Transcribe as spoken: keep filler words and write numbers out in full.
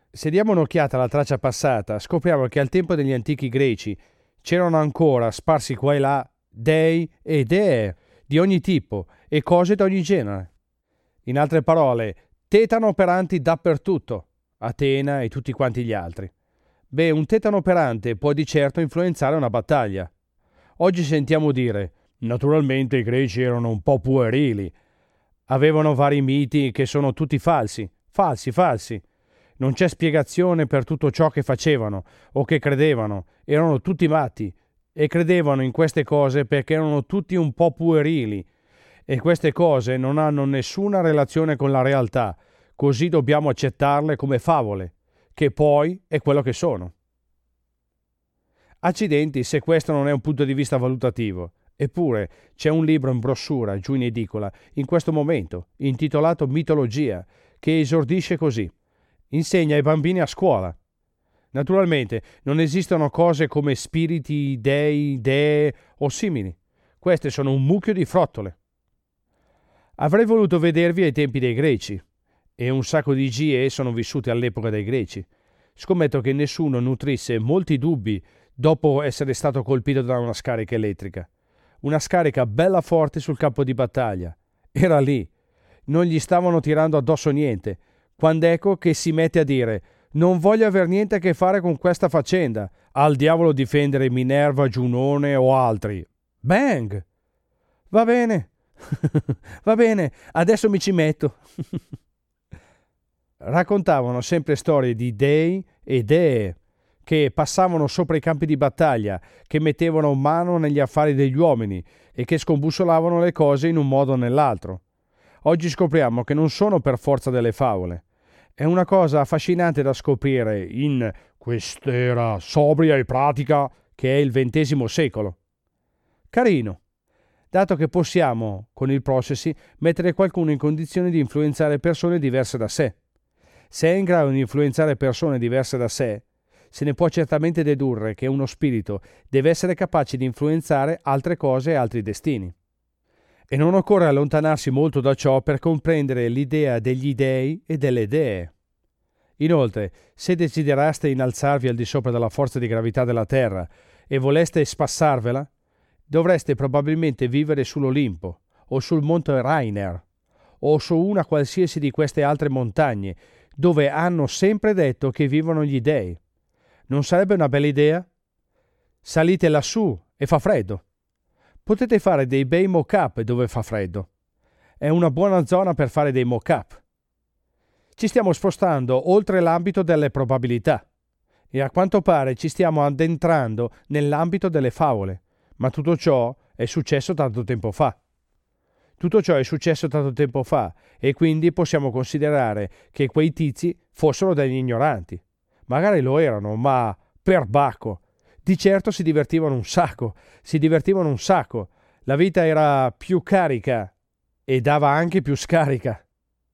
Se diamo un'occhiata alla traccia passata, scopriamo che al tempo degli antichi greci c'erano ancora, sparsi qua e là, dei e dee di ogni tipo e cose di ogni genere. In altre parole, tetano operanti dappertutto, Atena e tutti quanti gli altri. Beh, un tetano operante può di certo influenzare una battaglia. Oggi sentiamo dire, naturalmente i greci erano un po' puerili, avevano vari miti che sono tutti falsi, falsi, falsi. Non c'è spiegazione per tutto ciò che facevano o che credevano, erano tutti matti e credevano in queste cose perché erano tutti un po' puerili e queste cose non hanno nessuna relazione con la realtà, così dobbiamo accettarle come favole, che poi è quello che sono. Accidenti se questo non è un punto di vista valutativo. Eppure c'è un libro in brossura giù in edicola in questo momento, intitolato Mitologia, che esordisce così. Insegna ai bambini a scuola. Naturalmente non esistono cose come spiriti, dei, dee o simili. Queste sono un mucchio di frottole. Avrei voluto vedervi ai tempi dei Greci, e un sacco di G E sono vissuti all'epoca dei Greci. Scommetto che nessuno nutrisse molti dubbi dopo essere stato colpito da una scarica elettrica. Una scarica bella forte sul campo di battaglia. Era lì. Non gli stavano tirando addosso niente. Quando ecco che si mette a dire «Non voglio aver niente a che fare con questa faccenda. Al diavolo difendere Minerva, Giunone o altri». Bang! Va bene. Va bene, adesso mi ci metto. Raccontavano sempre storie di dei e dee che passavano sopra i campi di battaglia, che mettevano mano negli affari degli uomini e che scombussolavano le cose in un modo o nell'altro. Oggi scopriamo che non sono per forza delle favole. È una cosa affascinante da scoprire in quest'era sobria e pratica che è il ventesimo secolo. Carino, dato che possiamo, con il processi, mettere qualcuno in condizione di influenzare persone diverse da sé. Se è in grado di influenzare persone diverse da sé, se ne può certamente dedurre che uno spirito deve essere capace di influenzare altre cose e altri destini. E non occorre allontanarsi molto da ciò per comprendere l'idea degli dei e delle dee. Inoltre, se desideraste innalzarvi al di sopra della forza di gravità della Terra e voleste spassarvela, dovreste probabilmente vivere sull'Olimpo, o sul monte Rainer, o su una qualsiasi di queste altre montagne, dove hanno sempre detto che vivono gli dei. Non sarebbe una bella idea? Salite lassù e fa freddo. Potete fare dei bei mock-up dove fa freddo. È una buona zona per fare dei mock-up. Ci stiamo spostando oltre l'ambito delle probabilità e a quanto pare ci stiamo addentrando nell'ambito delle favole, ma tutto ciò è successo tanto tempo fa. Tutto ciò è successo tanto tempo fa e quindi possiamo considerare che quei tizi fossero degli ignoranti. Magari lo erano, ma perbacco. Di certo si divertivano un sacco, si divertivano un sacco. La vita era più carica e dava anche più scarica.